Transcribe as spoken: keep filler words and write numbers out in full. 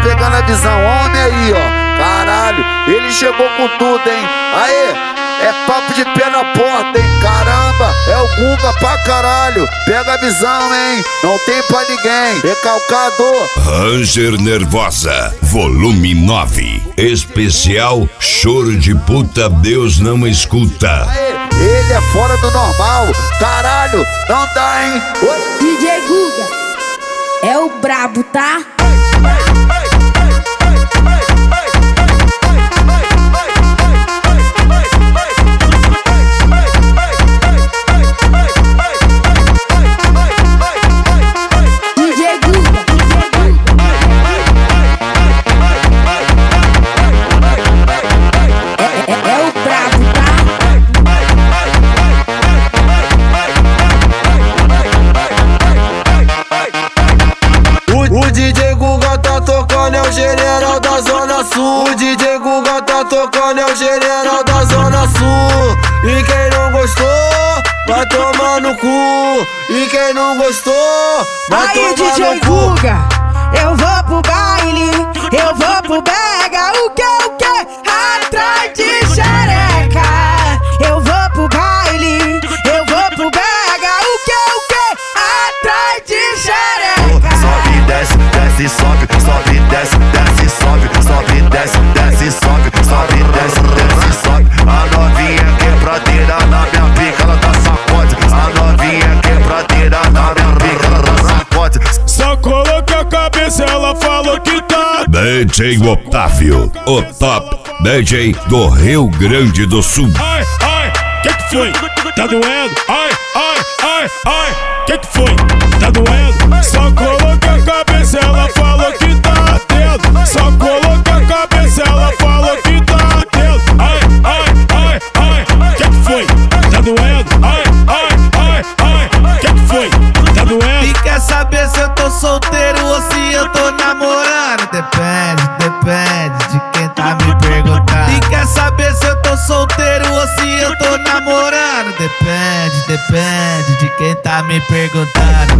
pegando a visão, homem aí, ó. Caralho, ele chegou com tudo, hein? Aê! É papo de pé na porta, hein? Caramba, é o Guga pra caralho. Pega a visão, hein? Não tem pra ninguém. Recalcador. Ranger Nervosa, volume nove. Especial Choro de Puta, Deus não escuta. Aê, ele é fora do normal. Caralho, não dá, hein? Oi? D J Guga é o brabo, tá? O D J Guga tá tocando, é o general da Zona Sul. O D J Guga tá tocando, é o general da Zona Sul. E quem não gostou, vai tomar no cu. E quem não gostou, vai aí, tomar D J no cu. Guga, eu vou pro baile, eu vou pro Bega. O que, o que? Atrás de xereca. Eu vou pro baile, eu vou pro Bega. O que, o que? Atrás de xereca. Sobe, desce, desce, sobe, sobe, desce, desce, sobe, sobe, desce, desce, sobe, sobe, desce, desce, sobe. A novinha quebradeira na minha pica, ela dá sacode. A novinha quebradeira na minha pica, ela dá sacode. Só coloca a cabeça, ela falou que tá. D J Otávio, o top D J do Rio Grande do Sul. Ai, ai, que que foi? Tá doendo? Ai, ai, ai, ai, que que foi? Tá doendo? Só coloca a cabeça, ela falou que tá atento. Só coloca a cabeça, ela falou que tá atento. Ai, ai, ai, ai, que que foi? Tá doendo? Ai, ai, ai, ai, que que foi? Tá doendo? E quer saber se eu tô solteiro ou se eu tô namorando? Depende, depende de quem tá me perguntando. E quer saber se eu tô solteiro ou se eu tô namorando? Depende, depende de quem tá me perguntando.